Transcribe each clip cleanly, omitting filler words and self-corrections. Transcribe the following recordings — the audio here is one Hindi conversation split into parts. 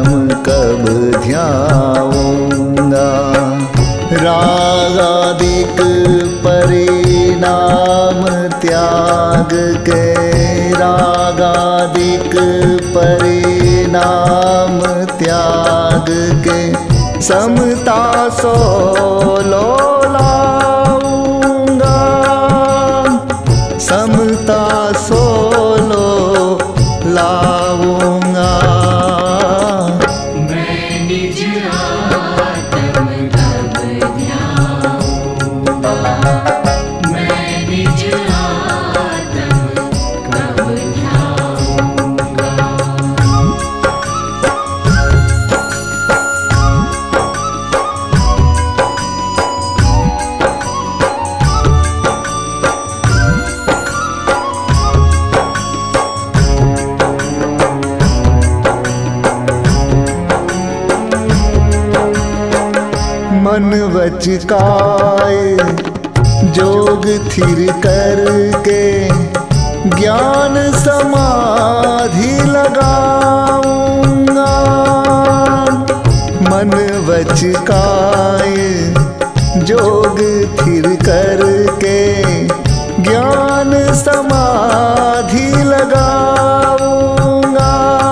कब ध्याऊंगा। रागादिक परिणाम त्याग के, रागादिक परिणाम त्याग के, समता सोलो लाऊंगा, समता सोलो लाऊंगा। मैं निज आत्म कब ध्याऊंगा, मैं निज आत्म कब ध्याऊंगा। मन वच काय जोग थिर करके, ज्ञान समाधि लगाऊंगा। मन वच काय जोग थिर करके, ज्ञान समाधि लगाऊंगा।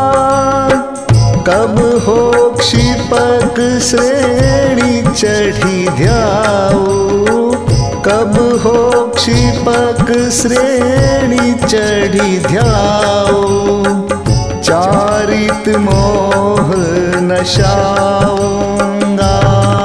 कब हो क्षिपक श्रेणी चढ़ी ध्याऊं, कब हो क्षिपक श्रेणी चढ़ी ध्याऊं। चारित मोह नशाऊंगा।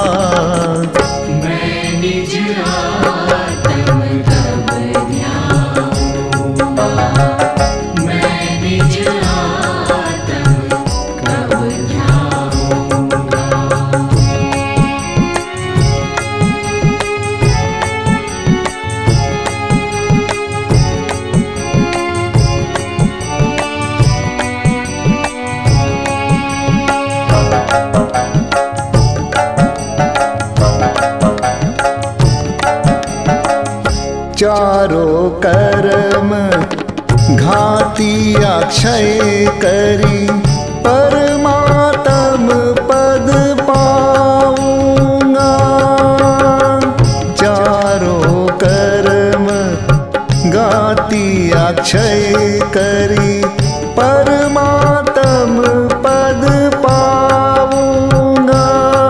मैं निज आत्म कब ध्याऊंगा, मैं निज आत्म कब ध्याऊंगा। चारों कर्म घाती अक्षय करी, परमात्म पद पाऊंगा। चारों कर्म घाती अक्षय करी, परमात्म पद पाऊंगा।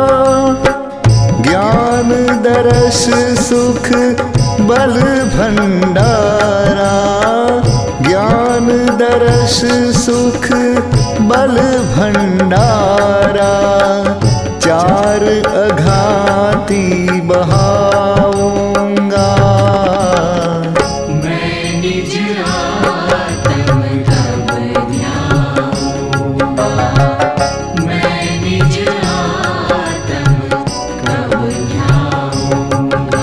ज्ञान दरस सुख बल भंडारा, ज्ञान दरस सुख बल भंडारा। चार अघाती बहाऊंगा। मैं निज आत्म कब ध्याऊंगा, मैं निज आत्म कब ध्याऊंगा।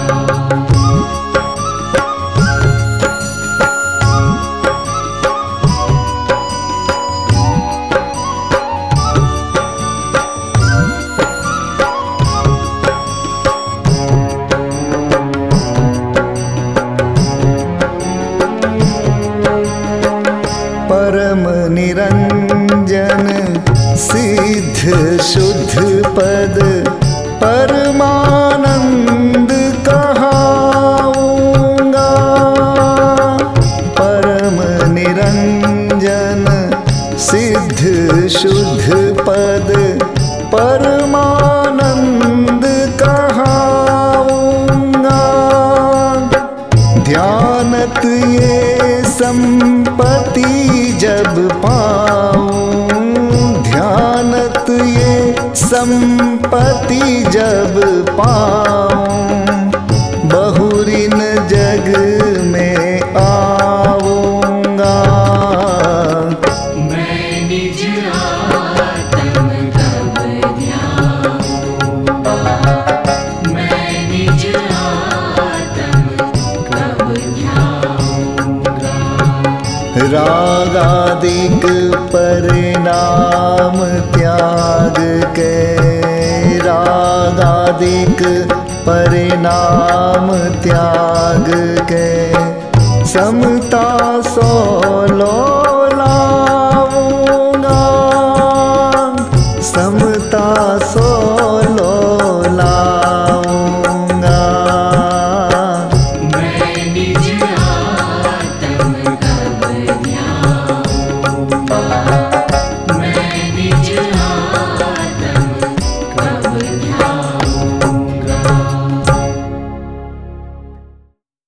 परम निरंजन सिद्ध शुद्ध पद, परमानंद कहाऊंगा। परम निरंजन सिद्ध शुद्ध पद, परमानंद कहाऊंगा। ध्यानत ये संपत्ति जब पाऊं, ध्यानत ये संपत्ति जब पाऊं। बहुरीन जग में आऊंगा। मैं निज आत्म कब ध्याऊंगा, मैं निज आत्म कब ध्याऊंगा। रागादिक परिणाम त्याग के, रागादिक परिणाम त्याग के, समता सोलो